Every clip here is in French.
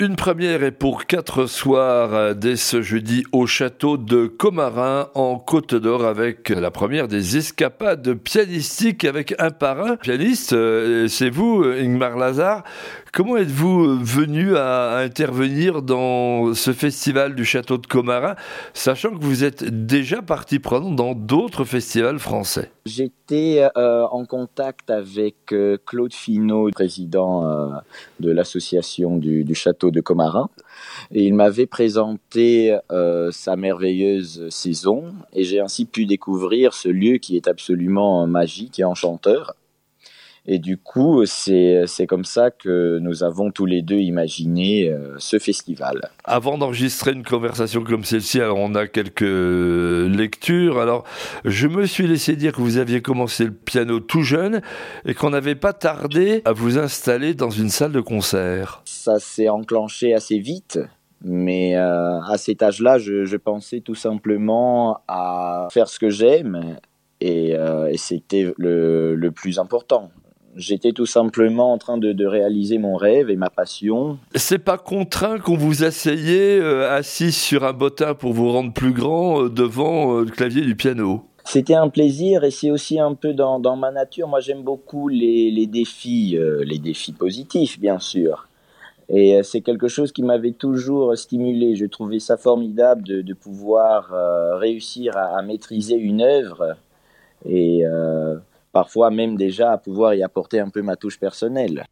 Une première est pour 4 soirs dès ce jeudi au château de Commarin en Côte d'Or avec la première des escapades pianistiques avec un parrain. Pianiste, c'est vous, Ingmar Lazar. Comment êtes-vous venu à intervenir dans ce festival du château de Commarin, sachant que vous êtes déjà partie prenante dans d'autres festivals français? J'étais en contact avec Claude Finot, président de l'association du château de Commarin, et il m'avait présenté sa merveilleuse saison, et j'ai ainsi pu découvrir ce lieu qui est absolument magique et enchanteur. Et du coup, c'est comme ça que nous avons tous les deux imaginé ce festival. Avant d'enregistrer une conversation comme celle-ci, alors on a quelques lectures. Alors, je me suis laissé dire que vous aviez commencé le piano tout jeune et qu'on n'avait pas tardé à vous installer dans une salle de concert. Ça s'est enclenché assez vite. Mais à cet âge-là, je pensais tout simplement à faire ce que j'aime et c'était le plus important. J'étais tout simplement en train de réaliser mon rêve et ma passion. C'est pas contraint qu'on vous asseyez assis sur un bottin pour vous rendre plus grand devant le clavier du piano? C'était un plaisir et c'est aussi un peu dans ma nature. Moi, j'aime beaucoup les défis positifs, bien sûr. Et c'est quelque chose qui m'avait toujours stimulé. Je trouvais ça formidable de pouvoir réussir à maîtriser une œuvre et parfois même déjà à pouvoir y apporter un peu ma touche personnelle.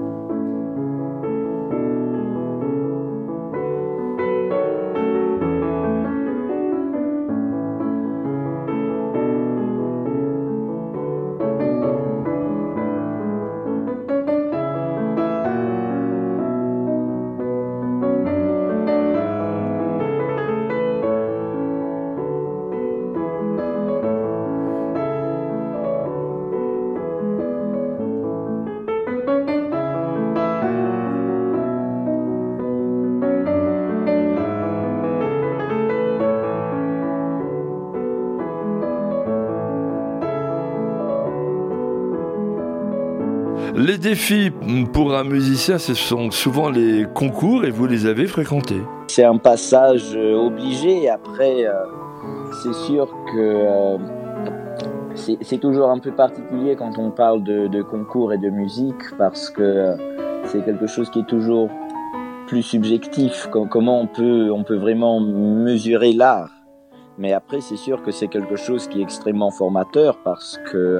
Les défis pour un musicien, ce sont souvent les concours et vous les avez fréquentés. C'est un passage obligé. Après, c'est sûr que c'est toujours un peu particulier quand on parle de concours et de musique parce que c'est quelque chose qui est toujours plus subjectif. Comment on peut vraiment mesurer l'art? Mais après, c'est sûr que c'est quelque chose qui est extrêmement formateur parce que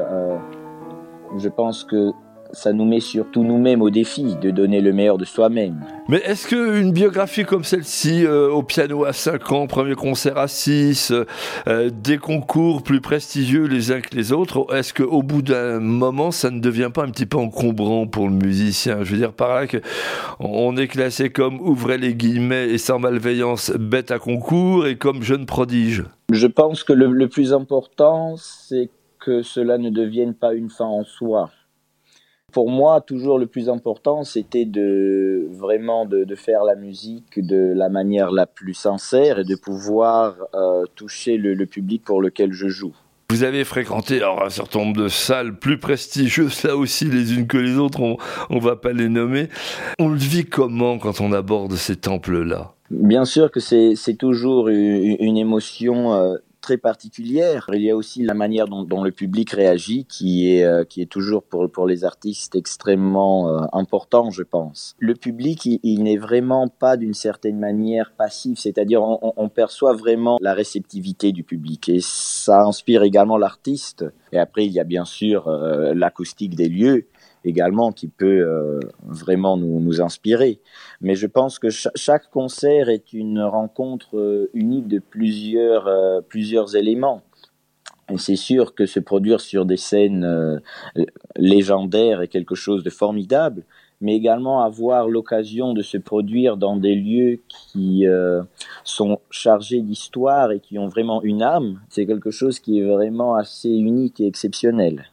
je pense que ça nous met surtout nous-mêmes au défi de donner le meilleur de soi-même. Mais est-ce qu'une biographie comme celle-ci, au piano à 5 ans, premier concert à 6, des concours plus prestigieux les uns que les autres, est-ce qu'au bout d'un moment, ça ne devient pas un petit peu encombrant pour le musicien? Je veux dire par là qu'on est classé comme, ouvrez les guillemets et sans malveillance, bête à concours et comme jeune prodige. Je pense que le plus important, c'est que cela ne devienne pas une fin en soi. Pour moi, toujours le plus important, c'était de faire la musique de la manière la plus sincère et de pouvoir toucher le public pour lequel je joue. Vous avez fréquenté un certain nombre de salles plus prestigieuses, là aussi les unes que les autres, on va pas les nommer. On le vit comment quand on aborde ces temples-là? Bien sûr que c'est toujours une émotion très particulière. Il y a aussi la manière dont le public réagit qui est toujours pour les artistes extrêmement important, je pense. Le public, il n'est vraiment pas d'une certaine manière passif, c'est-à-dire on perçoit vraiment la réceptivité du public et ça inspire également l'artiste. Et après, il y a bien sûr l'acoustique des lieux également qui peut vraiment nous inspirer. Mais je pense que chaque concert est une rencontre unique de plusieurs éléments. Et c'est sûr que se produire sur des scènes légendaires est quelque chose de formidable, mais également avoir l'occasion de se produire dans des lieux qui sont chargés d'histoire et qui ont vraiment une âme, c'est quelque chose qui est vraiment assez unique et exceptionnel.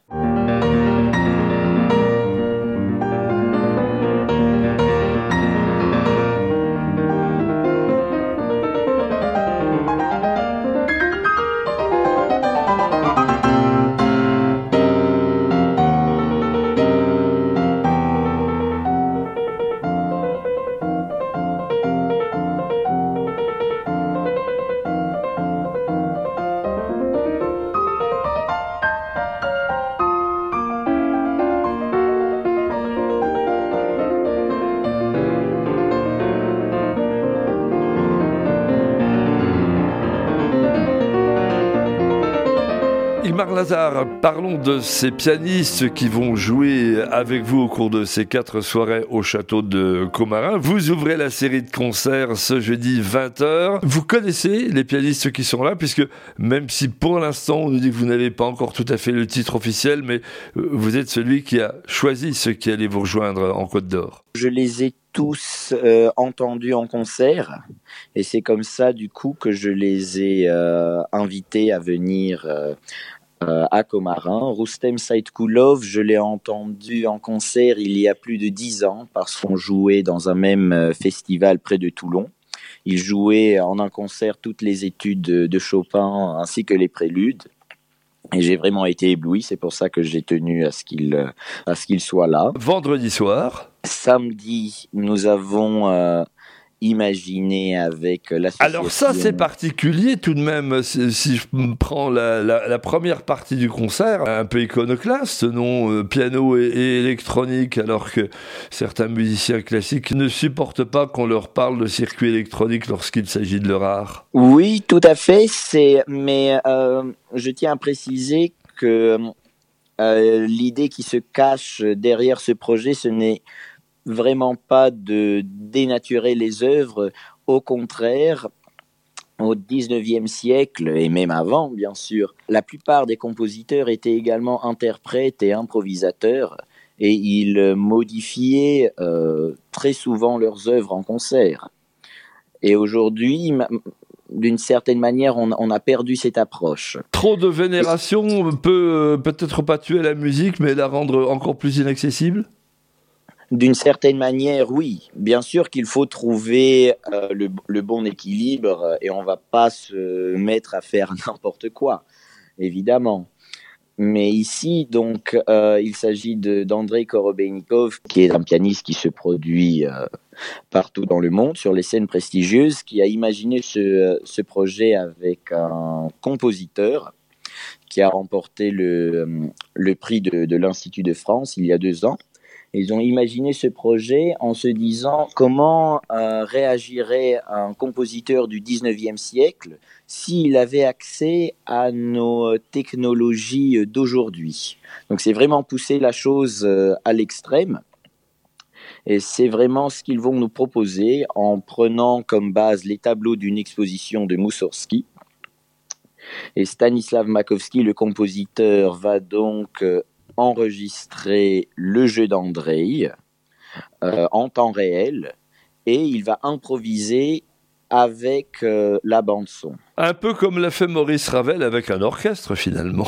Waldemar Lazar, parlons de ces pianistes qui vont jouer avec vous au cours de ces 4 soirées au château de Commarin. Vous ouvrez la série de concerts ce jeudi 20h. Vous connaissez les pianistes qui sont là, puisque même si pour l'instant on nous dit que vous n'avez pas encore tout à fait le titre officiel, mais vous êtes celui qui a choisi ceux qui allaient vous rejoindre en Côte d'Or. Je les ai tous entendus en concert et c'est comme ça du coup que je les ai invités à venir à Commarin. Roustem Saïdkoulov, je l'ai entendu en concert il y a plus de 10 ans parce qu'on jouait dans un même festival près de Toulon. Il jouait en un concert toutes les études de Chopin ainsi que les préludes. Et j'ai vraiment été ébloui, c'est pour ça que j'ai tenu à ce qu'il soit là. Vendredi soir. Samedi, nous avons imaginé avec l'association... Alors ça, c'est particulier tout de même, si je prends la première partie du concert, un peu iconoclaste, non, piano et électronique, alors que certains musiciens classiques ne supportent pas qu'on leur parle de circuit électronique lorsqu'il s'agit de leur art. Oui, tout à fait, mais je tiens à préciser que l'idée qui se cache derrière ce projet, ce n'est vraiment pas de dénaturer les œuvres. Au contraire, au XIXe siècle, et même avant, bien sûr, la plupart des compositeurs étaient également interprètes et improvisateurs, et ils modifiaient très souvent leurs œuvres en concert. Et aujourd'hui, d'une certaine manière, on a perdu cette approche. Trop de vénération peut peut-être pas tuer la musique, mais la rendre encore plus inaccessible ? D'une certaine manière, oui. Bien sûr qu'il faut trouver le bon équilibre et on ne va pas se mettre à faire n'importe quoi, évidemment. Mais ici, donc, il s'agit d'Andrei Korobeinikov, qui est un pianiste qui se produit partout dans le monde, sur les scènes prestigieuses, qui a imaginé ce projet avec un compositeur qui a remporté le prix de l'Institut de France il y a 2 ans. Ils ont imaginé ce projet en se disant comment réagirait un compositeur du 19e siècle s'il avait accès à nos technologies d'aujourd'hui. Donc c'est vraiment pousser la chose à l'extrême. Et c'est vraiment ce qu'ils vont nous proposer en prenant comme base les tableaux d'une exposition de Moussorgsky. Et Stanislav Makowski, le compositeur, va donc enregistrer le jeu d'Andrei en temps réel et il va improviser avec la bande-son. Un peu comme l'a fait Maurice Ravel avec un orchestre finalement.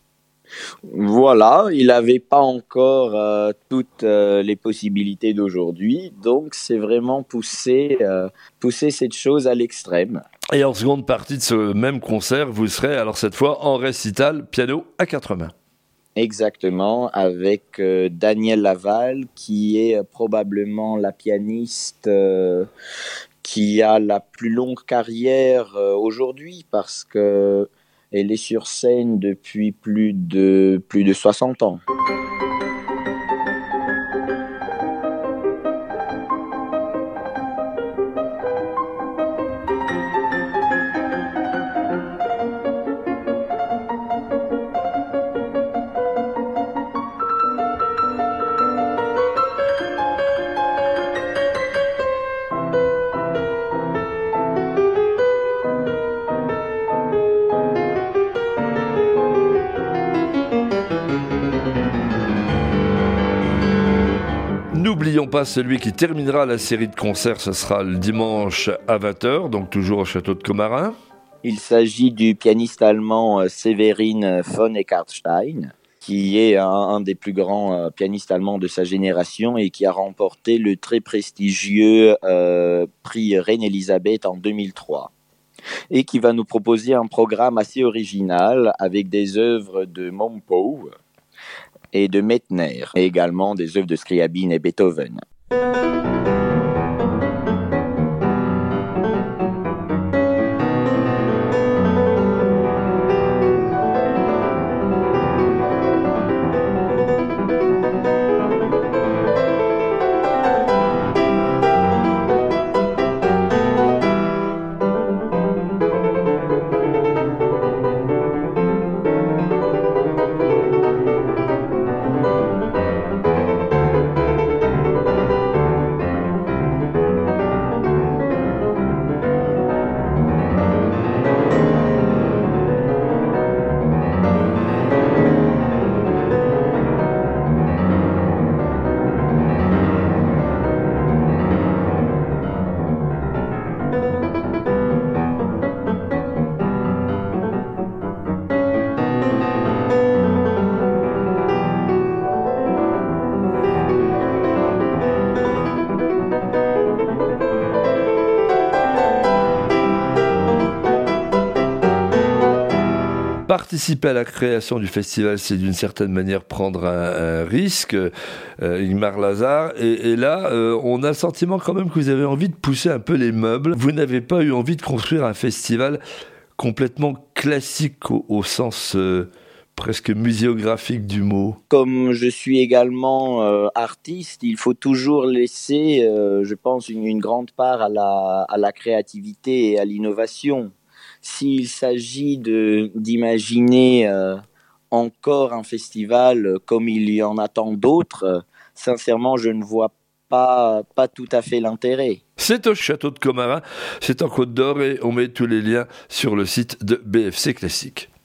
Voilà, il n'avait pas encore toutes les possibilités d'aujourd'hui, donc c'est vraiment pousser cette chose à l'extrême. Et en seconde partie de ce même concert, vous serez alors cette fois en récital piano à 4 mains. Exactement, avec Danielle Laval, qui est probablement la pianiste qui a la plus longue carrière aujourd'hui, parce que elle est sur scène depuis plus de 60 ans. N'oublions pas celui qui terminera la série de concerts, ce sera le dimanche à 20h, donc toujours au château de Commarin. Il s'agit du pianiste allemand Severin von Eckartstein, qui est un des plus grands pianistes allemands de sa génération et qui a remporté le très prestigieux prix Reine-Élisabeth en 2003. Et qui va nous proposer un programme assez original avec des œuvres de Mompo et de Mettner, et également des œuvres de Scriabine et Beethoven. participer à la création du festival, c'est d'une certaine manière prendre un risque, Ingmar Lazar. Et là, on a le sentiment quand même que vous avez envie de pousser un peu les meubles. Vous n'avez pas eu envie de construire un festival complètement classique au sens presque muséographique du mot. Comme je suis également artiste, il faut toujours laisser, je pense, une grande part à la créativité et à l'innovation. S'il s'agit d'imaginer encore un festival comme il y en a tant d'autres, sincèrement, je ne vois pas tout à fait l'intérêt. C'est au château de Commarin, c'est en Côte d'Or et on met tous les liens sur le site de BFC Classique.